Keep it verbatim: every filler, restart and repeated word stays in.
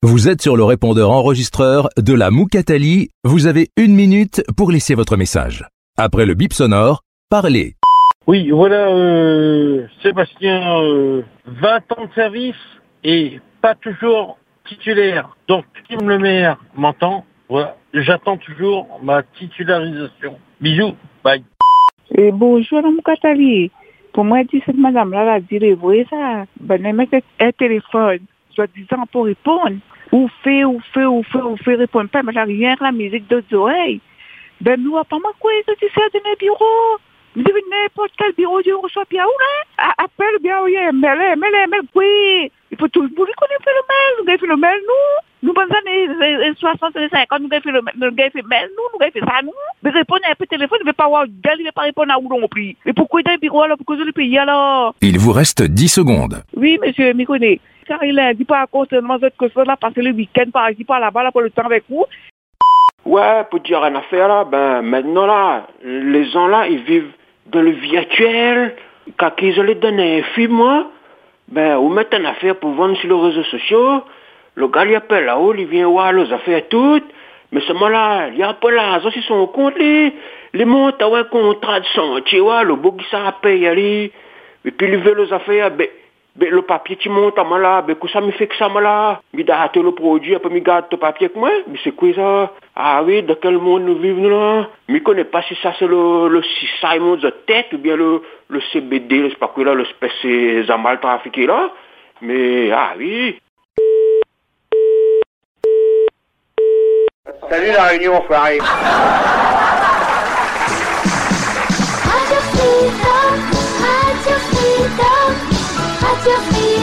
Vous êtes sur le répondeur enregistreur de la Moukatali. Vous avez une minute pour laisser votre message. Après le bip sonore, parlez. Oui, voilà, euh, Sébastien, euh, vingt ans de service et pas toujours titulaire. Donc, Kim Le Maire m'entend. Voilà, j'attends toujours ma titularisation. Bisous, bye. Et bonjour, Madame Moukatali. Pour moi, dit cette madame-là, elle a dit les vrais, ça. Ben, elle met un téléphone, soi-disant, pour répondre. Ou fait, ou fait, ou fait, ou fait, répondre pas, mais j'ai rien que la musique d'autres oreilles. Ben, nous, pas moi, quoi, que tu sais, dans le bureau. Vous devez n'importe quel bureau, Dieu reçoit bien, ou là? Appelle bien, oui, mais là, mais là, mais oui. Il faut tout le monde connaître le mail, nous avons fait le mail, nous. Nous, pendant les années soixante et cinquante, nous avons fait le mail, nous avons fait le mail, nous, nous avons fait ça, nous. Mais répondre à un peu de téléphone, il ne veut pas avoir gueule, il ne veut pas répondre à où l'on prie. Mais pourquoi dans le bureau, alors, pourquoi je le paye, alors? Il vous reste dix secondes. Oui, monsieur, m'y connaît. Car il a dit pas concernant cette chose-là, passer le week-end par ici, par là-bas, là, pour le temps avec vous. Ouais, pour dire une affaire, là, ben, maintenant, là, les gens, là, ils vivent dans le virtuel. Quand ils ont donné un film, moi, ben, on met une affaire pour vendre sur les réseaux sociaux. Le gars, il appelle là-haut, il vient voir les affaires toutes. Mais ce moment-là, il y a pas là, ça, c'est son compte, les, les montes, ouais, contrat de sang, tu vois, le beau qui ça paye, allez. Et puis, il veut les affaires, ben, ben, le papier, tu montes, moi, là, ben, que ça me fait que ça, moi, là. Il a hâté le produit, après, il garde le papier avec moi. Mais c'est quoi, ça? Ah oui, dans quel monde nous vivons, là? Mais je ne connais pas si ça, c'est le, le Simon de tête, ou bien le, le C B D, je sais pas quoi, là, le spécial Zamal trafiqué, là. Mais, ah oui. Salut la réunion, enfoiré. Radio Freedom, Radio Freedom, Radio Freedom.